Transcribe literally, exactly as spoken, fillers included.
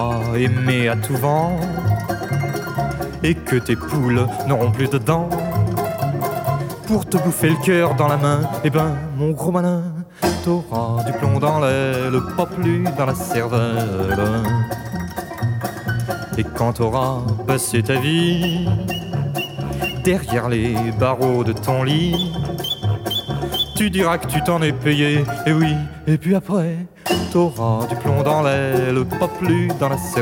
Aimer à tout vent et que tes poules n'auront plus de dents pour te bouffer le cœur dans la main. Eh ben mon gros malin, t'auras du plomb dans l'aile, pas plus dans la cervelle. Et quand t'auras passé ta vie derrière les barreaux de ton lit, tu diras que tu t'en es payé, et oui, et puis après t'auras du plomb dans l'aile, pas plus dans la cervelle.